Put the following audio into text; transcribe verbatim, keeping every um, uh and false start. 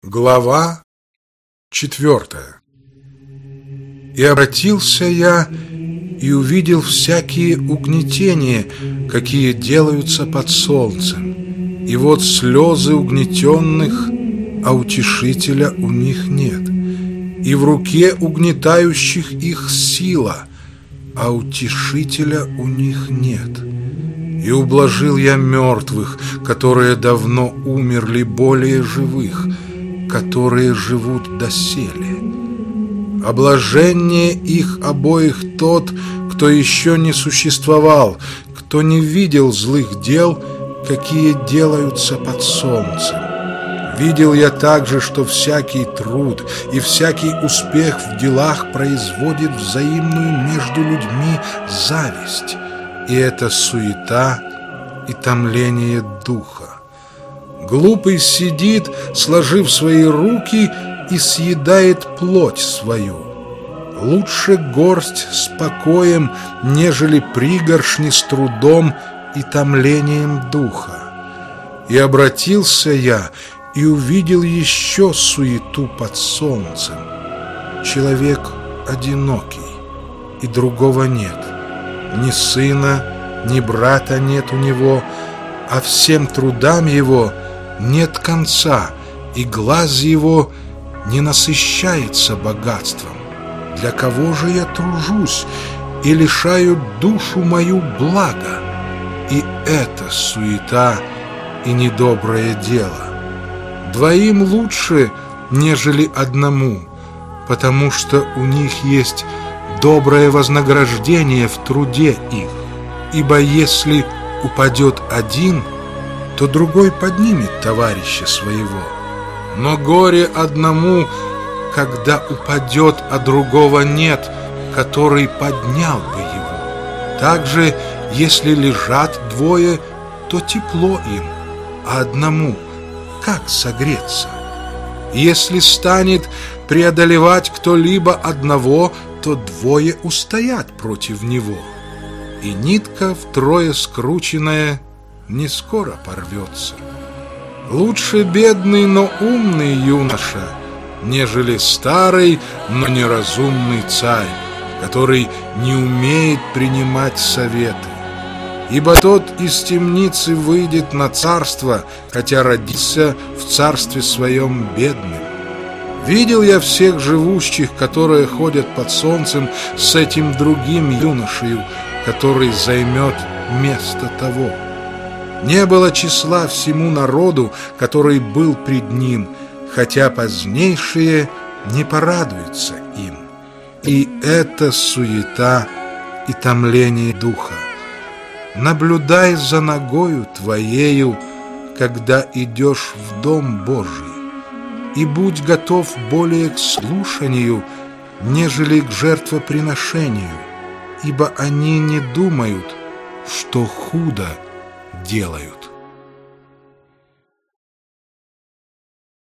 Глава четвертая. «И обратился я, и увидел всякие угнетения, какие делаются под солнцем. И вот слезы угнетенных, а утешителя у них нет. И в руке угнетающих их сила, а утешителя у них нет. И ублажил я мертвых, которые давно умерли, более живых, которые живут доселе. А блажение их обоих тот, кто еще не существовал, кто не видел злых дел, какие делаются под солнцем. Видел я также, что всякий труд и всякий успех в делах производит взаимную между людьми зависть, и это суета и томление духа. Глупый сидит, сложив свои руки, и съедает плоть свою. Лучше горсть с покоем, нежели пригоршни с трудом и томлением духа. И обратился я, и увидел еще суету под солнцем. Человек одинокий, и другого нет. Ни сына, ни брата нет у него, а всем трудам его нет конца, и глаз его не насыщается богатством. Для кого же я тружусь и лишаю душу мою блага? И это суета и недоброе дело. Двоим лучше, нежели одному, потому что у них есть доброе вознаграждение в труде их. Ибо если упадет один, то другой поднимет товарища своего. Но горе одному, когда упадет, а другого нет, который поднял бы его. Также, если лежат двое, то тепло им, а одному как согреться? Если станет преодолевать кто-либо одного, то двое устоят против него. И нитка втрое скрученная не скоро порвется. Лучше бедный, но умный юноша, нежели старый, но неразумный царь, который не умеет принимать советы. Ибо тот из темницы выйдет на царство, хотя родился в царстве своем бедным. Видел я всех живущих, которые ходят под солнцем, с этим другим юношею, который займет место того. Не было числа всему народу, который был пред ним, хотя позднейшие не порадуются им. И это суета и томление духа. Наблюдай за ногою твоею, когда идешь в дом Божий, и будь готов более к слушанию, нежели к жертвоприношению, ибо они не думают, что худо делают.